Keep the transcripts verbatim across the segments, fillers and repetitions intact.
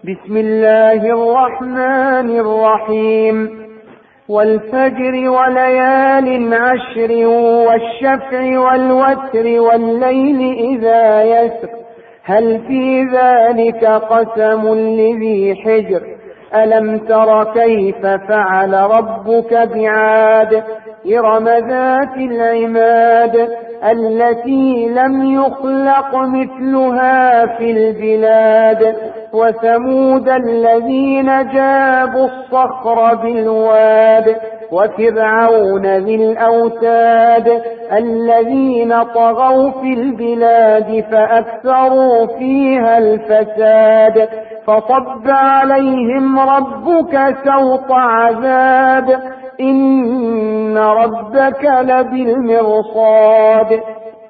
بسم الله الرحمن الرحيم والفجر وليال عشر والشفع والوتر والليل إذا يسر هل في ذلك قسم لذي حجر ألم تر كيف فعل ربك بعاد إرم ذات العماد التي لم يخلق مثلها في البلاد وثمود الذين جابوا الصخر بالواد وفرعون ذي الأوتاد الذين طغوا في البلاد فأكثروا فيها الفساد فصب عليهم ربك سوط عذاب إن ربك لبالمرصاد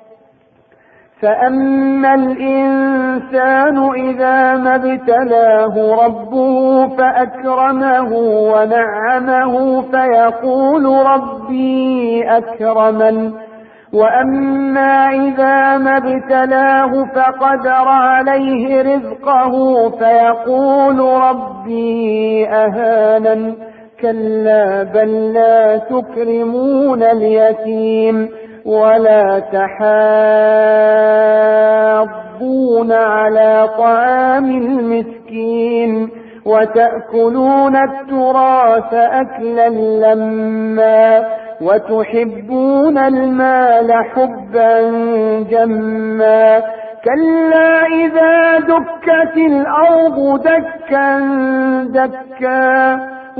فأما الإنسان إذا ما ابتلاه ربه فأكرمه ونعمه فيقول ربي أكرمن وأما إذا ما ابتلاه فقدر عليه رزقه فيقول ربي أهانن كلا بل لا تكرمون اليتيم ولا تحاضون على طعام المسكين وتأكلون التراث أكلا لما وتحبون المال حبا جما كلا إذا دكت الأرض دكا دكا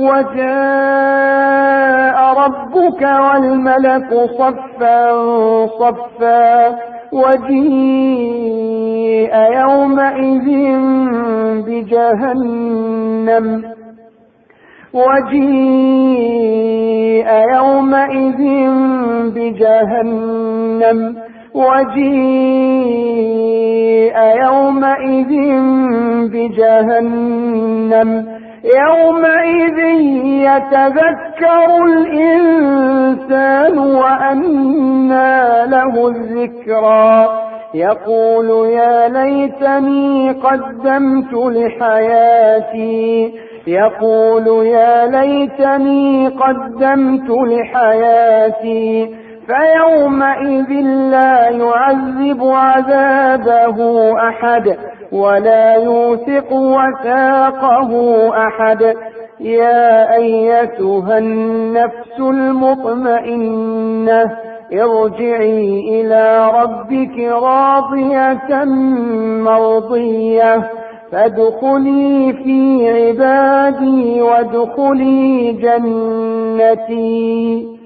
وجاء ربك والملك صفا صفا وجيء يومئذ بجهنم وجيء يومئذ بجهنم وجيء يومئذ بجهنم يومئذ يتذكر الإنسان وأنى له الذكرى يقول يا ليتني قدمت لحياتي يقول يا ليتني قدمت لحياتي فيومئذ لا يعذب عذابه أحد ولا يوثق وثاقه أحد يا أيتها النفس المطمئنة ارجعي إلى ربك راضية مرضية فادخلي في عبادي وادخلي جنتي.